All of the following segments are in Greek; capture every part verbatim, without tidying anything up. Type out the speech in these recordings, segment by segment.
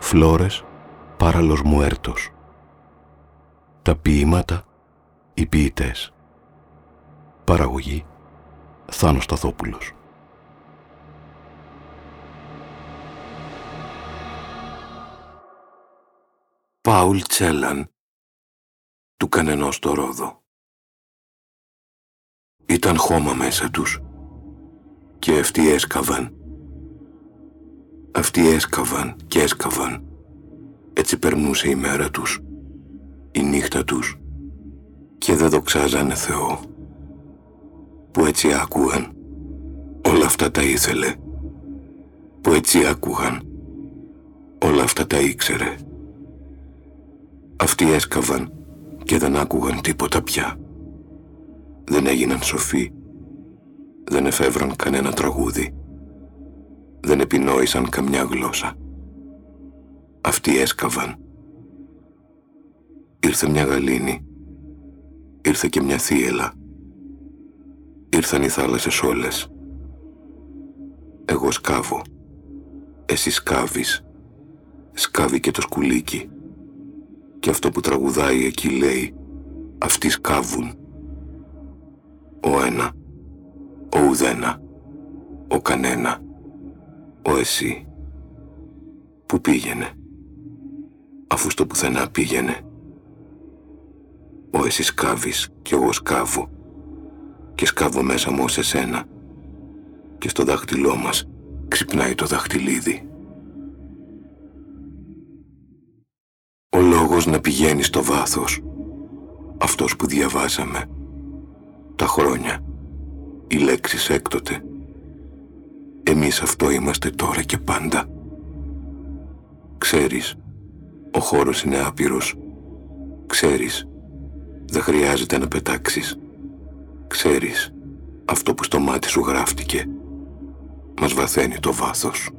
Φλόρες para los muertos. Τα ποίηματα, οι ποιητές. Παραγωγή Θάνος Σταθόπουλος. Πάουλ Τσέλαν, του κανενός το Ρόδο. Ήταν χώμα μέσα τους και αυτοί έσκαβαν. Αυτοί έσκαβαν και έσκαβαν. Έτσι περνούσε η μέρα τους, η νύχτα τους, και δεν δοξάζανε Θεό, που έτσι άκουγαν. Όλα αυτά τα ήθελε, που έτσι άκουγαν. Όλα αυτά τα ήξερε. Αυτοί έσκαβαν και δεν άκουγαν τίποτα πια. Δεν έγιναν σοφοί. Δεν εφεύραν κανένα τραγούδι. Δεν επινόησαν καμιά γλώσσα. Αυτοί έσκαβαν. Ήρθε μια γαλήνη. Ήρθε και μια θύελα. Ήρθαν οι θάλασσες όλες. Εγώ σκάβω. Εσύ σκάβεις. Σκάβει και το σκουλίκι. Και αυτό που τραγουδάει εκεί λέει, αυτοί σκάβουν. Ο ένα, ο ουδένα, ο κανένα, ο εσύ. Πού πήγαινε, αφού στο πουθενά πήγαινε. Ο εσύ σκάβεις κι εγώ σκάβω, και σκάβω μέσα μου ως εσένα, και στο δάχτυλό μας ξυπνάει το δαχτυλίδι. Ο λόγος να πηγαίνει στο βάθος, αυτός που διαβάσαμε, τα χρόνια, οι λέξεις έκτοτε. Εμείς αυτό είμαστε τώρα και πάντα. Ξέρεις, ο χώρος είναι άπειρος. Ξέρεις, δεν χρειάζεται να πετάξεις. Ξέρεις, αυτό που στο μάτι σου γράφτηκε, μας βαθαίνει το βάθος.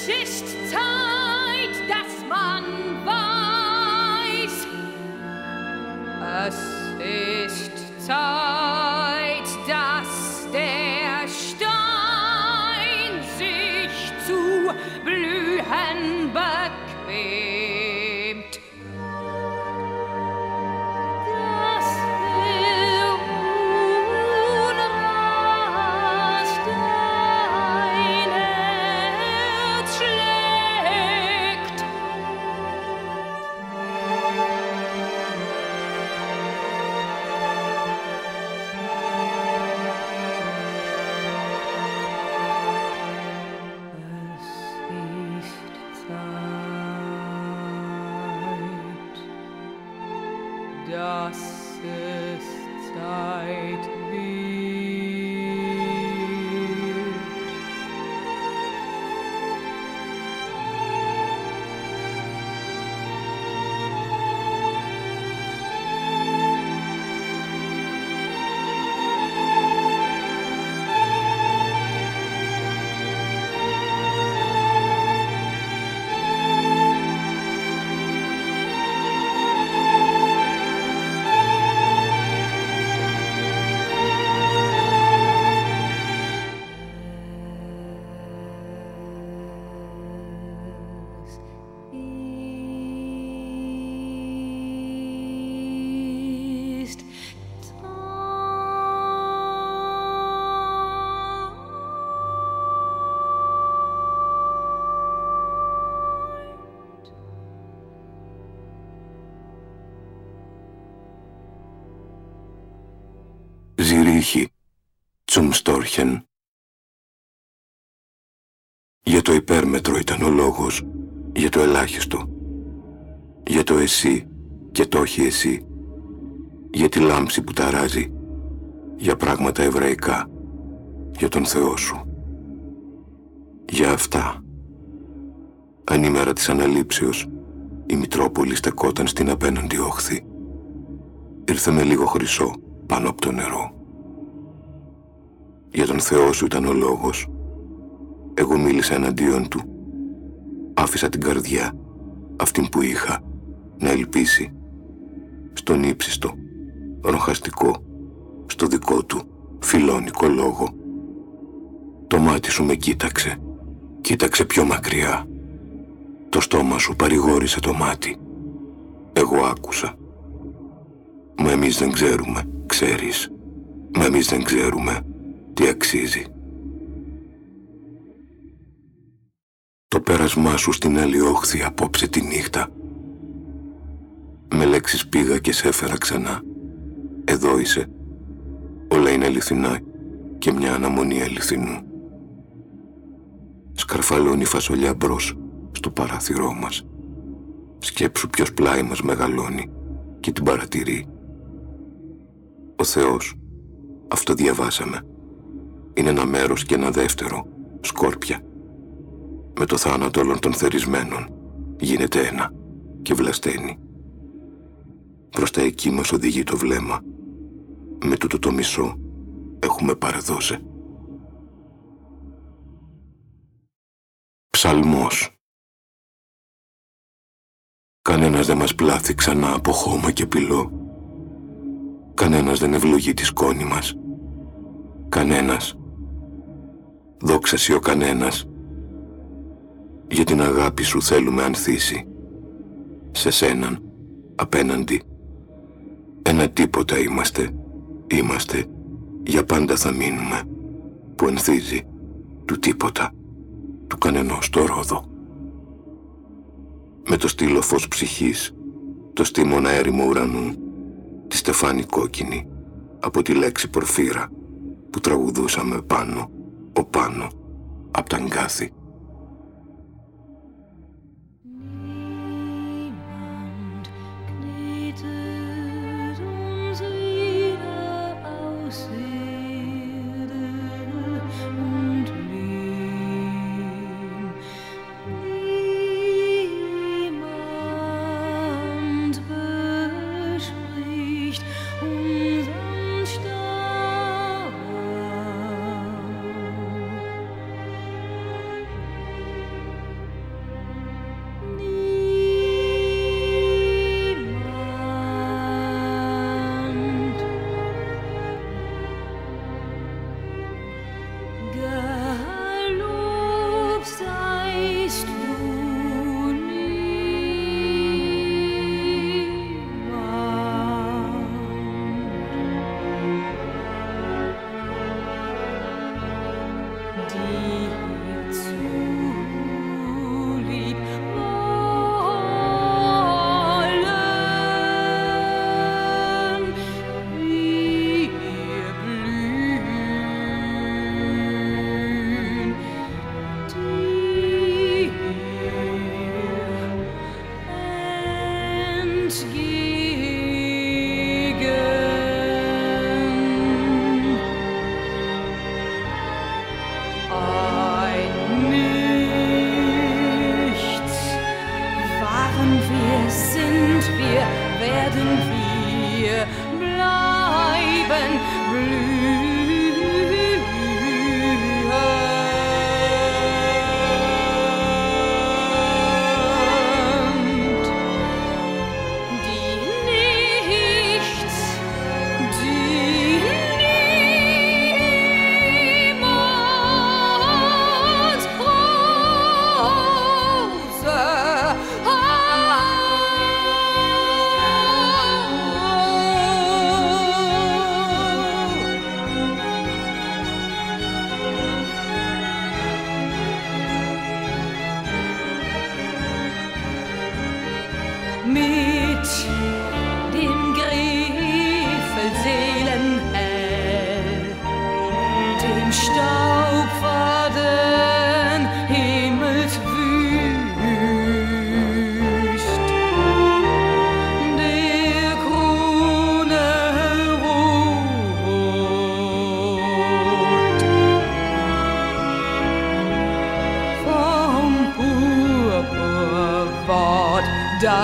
ist Zeit, dass man weiß. Es ist Zeit, dass der Stein sich zu blühen bequemt. Dass der Unrast dein Herz schlägt. Das ist Zeit wird. Ist Ζυρίχη, zum Storchen. Για το υπέρμετρο ήταν ο λόγος, για το ελάχιστο. Για το εσύ και το όχι εσύ. Για τη λάμψη που ταράζει. Για πράγματα εβραϊκά. Για τον Θεό σου. Για αυτά. Ανήμερα της αναλήψεως, η Μητρόπολη στεκόταν στην απέναντι όχθη. Ήρθε με λίγο χρυσό πάνω από το νερό. Για τον Θεό σου ήταν ο λόγος. Εγώ μίλησα εναντίον του. Άφησα την καρδιά, αυτήν που είχα, να ελπίσει. Στον ύψιστο, ροχαστικό, στο δικό του, φιλόνικο λόγο. Το μάτι σου με κοίταξε, κοίταξε πιο μακριά. Το στόμα σου παρηγόρησε το μάτι. Εγώ άκουσα. Μα εμείς δεν ξέρουμε, ξέρεις. Μα εμείς δεν ξέρουμε τι αξίζει. Το πέρασμά σου στην άλλη όχθη απόψε τη νύχτα. Με λέξεις πήγα και σε έφερα ξανά. Εδώ είσαι. Όλα είναι αληθινά και μια αναμονή αληθινού. Σκαρφαλώνει η φασολιά μπρος στο παράθυρό μας. Σκέψου ποιος πλάι μας μεγαλώνει και την παρατηρεί. Ο Θεός, αυτό διαβάσαμε. Είναι ένα μέρος και ένα δεύτερο, σκόρπια. Με το θάνατο όλων των θερισμένων γίνεται ένα και βλασταίνει. Προς τα εκεί μας οδηγεί το βλέμμα. Με τούτο το μισό έχουμε παρεδώσει. Ψαλμός. Κανένας δεν μας πλάθει ξανά από χώμα και πυλό. Κανένας δεν ευλογεί τη σκόνη μας. Κανένας. Δόξασι ο κανένας. Για την αγάπη σου θέλουμε ανθίσει. Σε σέναν, απέναντι. Ένα τίποτα είμαστε. Είμαστε. Για πάντα θα μείνουμε. Που ενθίζει. Του τίποτα. Του κανενός το ρόδο. Με το στήλο φως ψυχής. Το στήμονα έρημο ουρανού. Τη στεφάνη κόκκινη. Από τη λέξη πορφύρα. Που τραγουδούσαμε πάνω. Ο πάνω. Απ' τα αγκάθη.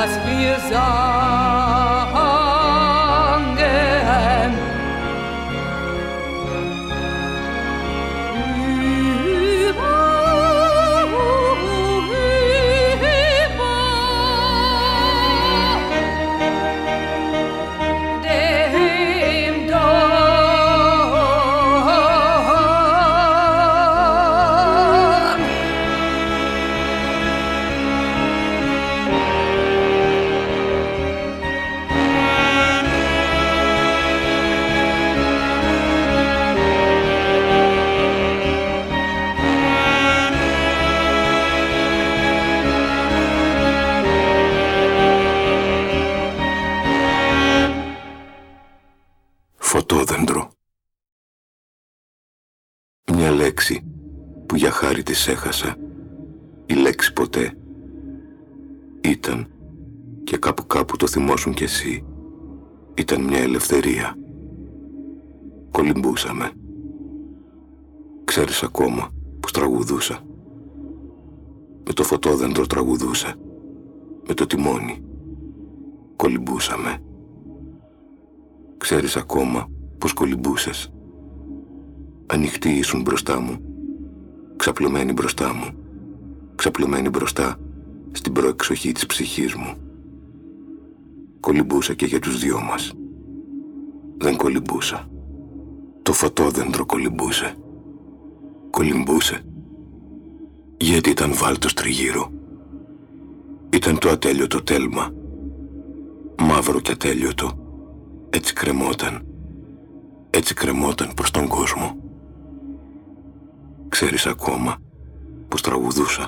was wir sangen. Über, über dem Dorn. Φωτόδεντρο. Μια λέξη που για χάρη της έχασα. Η λέξη ποτέ. Ήταν, και κάπου κάπου το θυμώσουν κι εσύ, ήταν μια ελευθερία. Κολυμπούσαμε. Ξέρεις ακόμα πως τραγουδούσα. Με το φωτόδεντρο τραγουδούσα. Με το τιμόνι. Κολυμπούσαμε. Ξέρεις ακόμα πως κολυμπούσες. Ανοιχτοί ήσουν μπροστά μου. Ξαπλωμένοι μπροστά μου. Ξαπλωμένοι μπροστά στην προεξοχή της ψυχής μου. Κολυμπούσα και για τους δυο μας. Δεν κολυμπούσα. Το φωτόδεντρο κολυμπούσε. Κολυμπούσε. Γιατί ήταν βάλτος τριγύρω. Ήταν το ατέλειωτο τέλμα. Μαύρο και ατέλειωτο. Έτσι κρεμόταν. Έτσι κρεμόταν προς τον κόσμο. Ξέρεις ακόμα πως τραγουδούσα.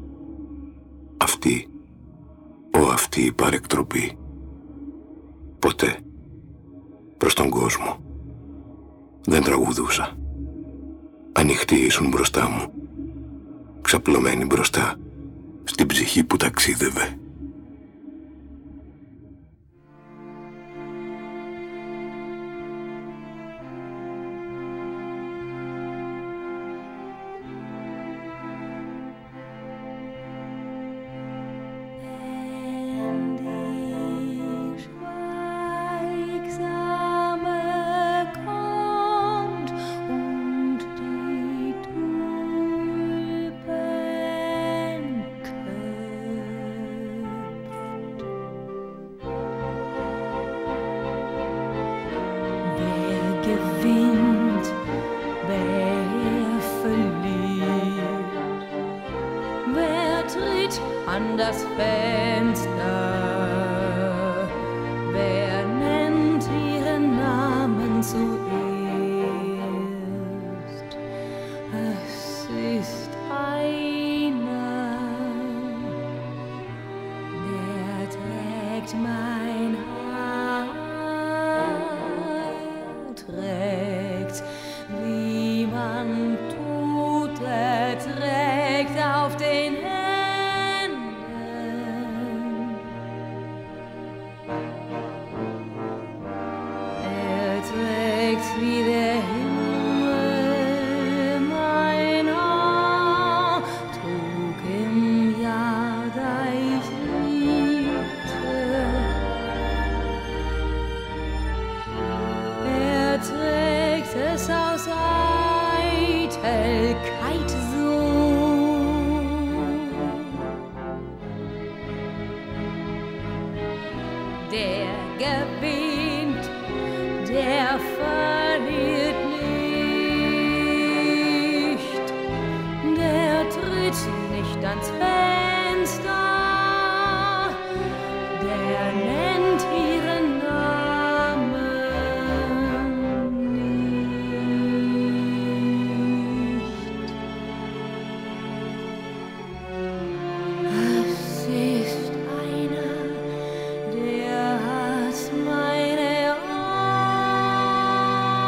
Αυτή, ο αυτή η παρεκτροπή. Ποτέ προς τον κόσμο δεν τραγουδούσα. Ανοιχτοί ήσουν μπροστά μου. Ξαπλωμένοι μπροστά στην ψυχή που ταξίδευε.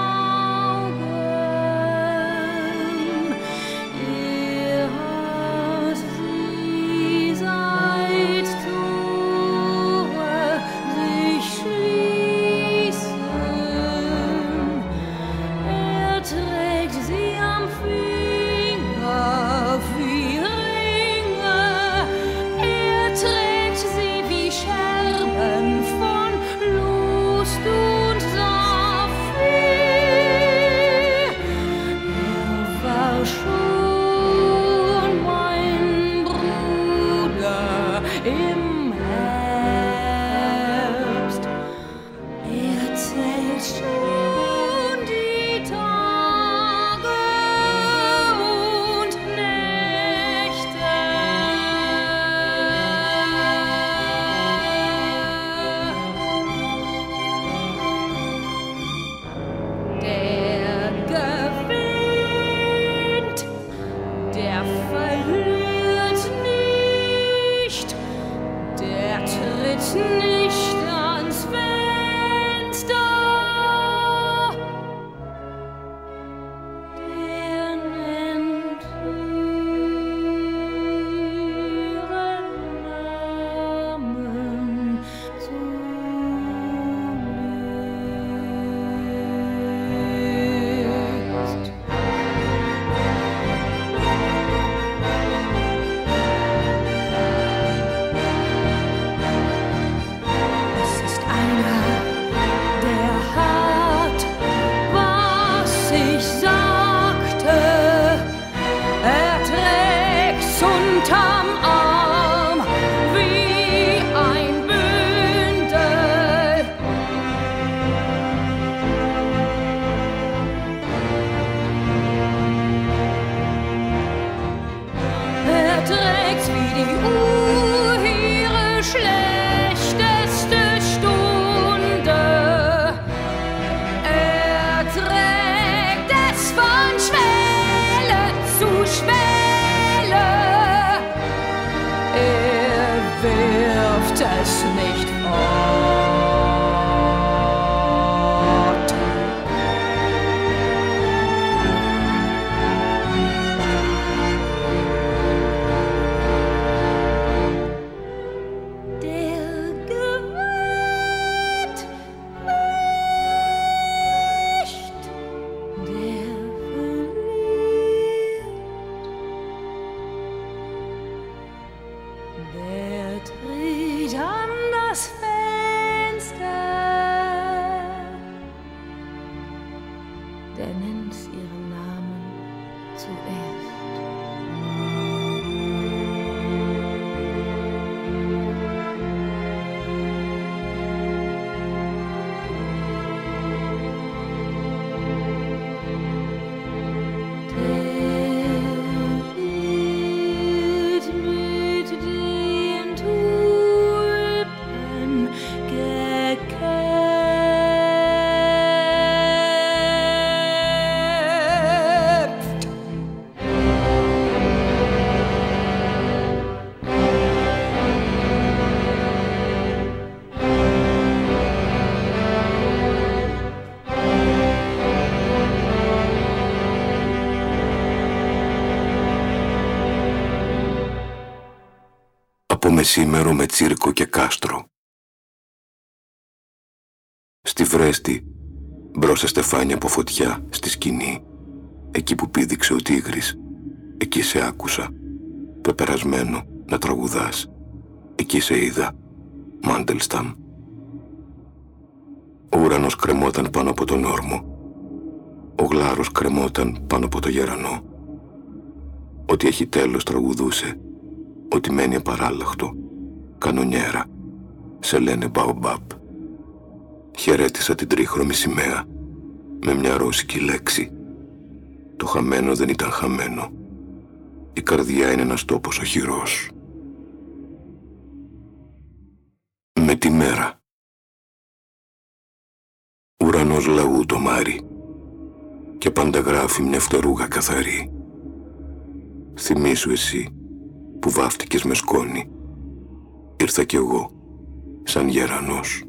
Augen, ihr verliert nicht, der tritt nicht ans Fenster. Der nennt ihren Namen zuletzt. Es ist einer, der hat, was ich sagte. Er trägt's unterm Arm wie ein Bündel. Er trägt's wie die Uhr ihre schlechteste Stunde. Er trägt es von Schwelle zu Schwelle. Er wirft es nicht fort. Der gewinnt nicht, der verliert. Der tritt an das Fenster, der nennt ihren Namen zuerst. Der wird mit den Tulpen geköpft. Από μεσήμερο με τσίρκο και κάστρο. Στη Βρέστη, μπρος σε στεφάνια από φωτιά, στη σκηνή, εκεί που πήδηξε ο τίγρης, εκεί σε άκουσα, πεπερασμένο να τραγουδάς, εκεί σε είδα, Μάντελσταμ. Ο ουρανός κρεμόταν πάνω από τον όρμο, ο γλάρος κρεμόταν πάνω από το γερανό. Ό,τι έχει τέλος τραγουδούσε, ότι μένει απαράλλαχτο, κανονιέρα, σε λένε Μπαομπάπ. Χαιρέτησα την τρίχρωμη σημαία, με μια ρώσικη λέξη. Το χαμένο δεν ήταν χαμένο. Η καρδιά είναι ένας τόπος οχυρός. Με τη μέρα. Ουρανός λαού το μάρι και πάντα γράφει μια φτερούγα καθαρή. Θυμήσου εσύ που βάφτηκες με σκόνη. Ήρθα κι εγώ σαν γερανός.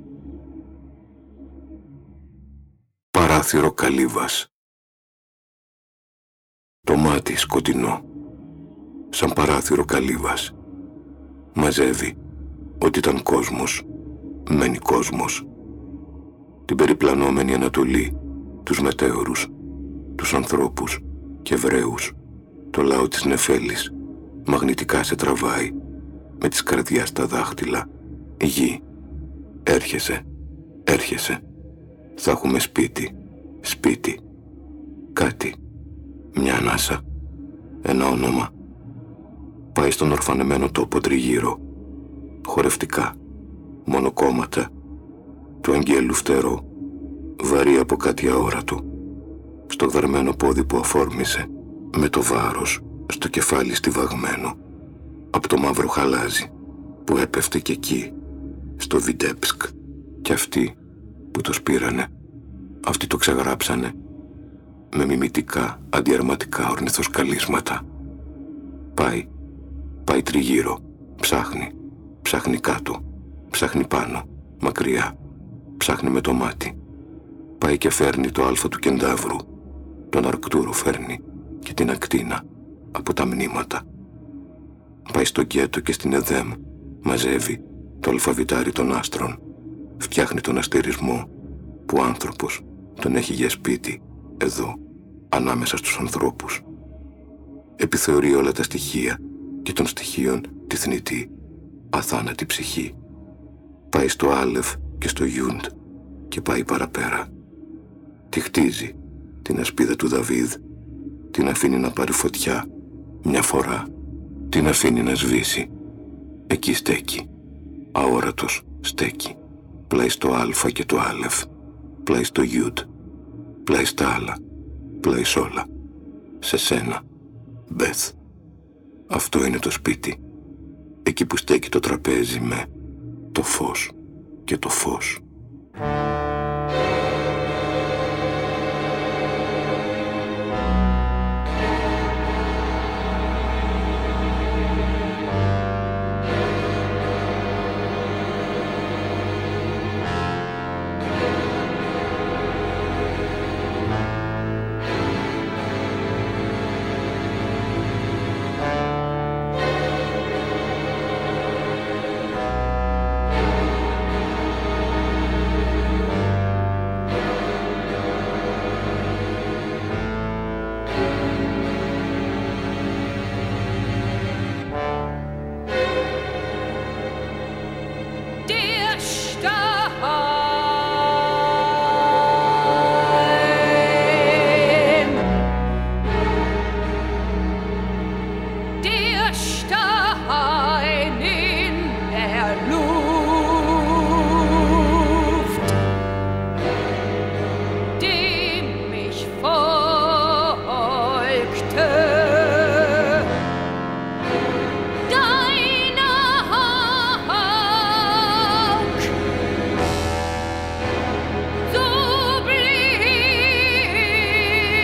Παράθυρο καλύβας. Το μάτι σκοτεινό, σαν παράθυρο καλύβας. Μαζεύει ότι ήταν κόσμος, μένει κόσμος. Την περιπλανόμενη Ανατολή, τους μετέωρους, τους ανθρώπους και Εβραίους, το λαό της Νεφέλης, μαγνητικά σε τραβάει, με τις καρδιάς στα δάχτυλα. Γη, έρχεσαι, έρχεσαι, θα έχουμε σπίτι, σπίτι, κάτι, μια ανάσα, ένα όνομα. Πάει στον ορφανεμένο τόπο τριγύρω, χορευτικά, μονοκόμματα, του αγγέλου φτερό, βαρύ από κάτι αόρατο, στο δαρμένο πόδι που αφόρμησε, με το βάρος στο κεφάλι στιβαγμένο, από το μαύρο χαλάζι που έπεφτε κι εκεί, στο Βιτέψκ, κι αυτοί που το σπήρανε, αυτοί το ξεγράψανε, με μιμητικά αντιαρματικά ορνηθοσκαλίσματα. Πάει, πάει τριγύρω, ψάχνει, ψάχνει κάτω, ψάχνει πάνω, μακριά, ψάχνει με το μάτι. Πάει και φέρνει το άλφα του Κεντάβρου, τον Αρκτούρο φέρνει και την Ακτίνα από τα μνήματα. Πάει στο Γκέτο και στην Εδέμ, μαζεύει το αλφαβητάρι των άστρων, φτιάχνει τον αστερισμό που ο άνθρωπος τον έχει για σπίτι, εδώ, ανάμεσα στους ανθρώπους. Επιθεωρεί όλα τα στοιχεία και των στοιχείων τη θνητή, αθάνατη ψυχή. Πάει στο Άλεφ και στο Γιούντ και πάει παραπέρα. Τη χτίζει, την ασπίδα του Δαβίδ, την αφήνει να πάρει φωτιά μια φορά, την αφήνει να σβήσει. Εκεί στέκει, αόρατος στέκει, πλάι στο Άλφα και το Άλεφ, πλάι στο Γιούντ, πλάι στα άλλα, πλάι σ' όλα, σε σένα, Μπεθ. Αυτό είναι το σπίτι, εκεί που στέκει το τραπέζι με το φως και το φως.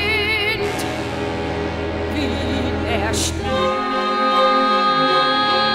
Stars.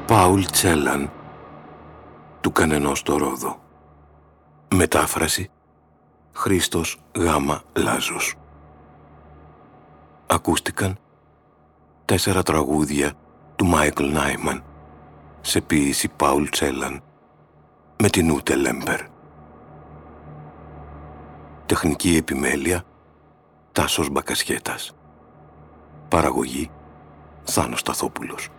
Πάουλ Τσέλαν, του κανενός το Ρόδο. Μετάφραση Χρήστος Γάμα Λάζος. Ακούστηκαν τέσσερα τραγούδια του Μάικλ Νάιμαν σε ποίηση Πάουλ Τσέλαν με την Ούτε Λέμπερ. Τεχνική επιμέλεια Τάσος Μπακασχέτας. Παραγωγή Θάνος Σταθόπουλος.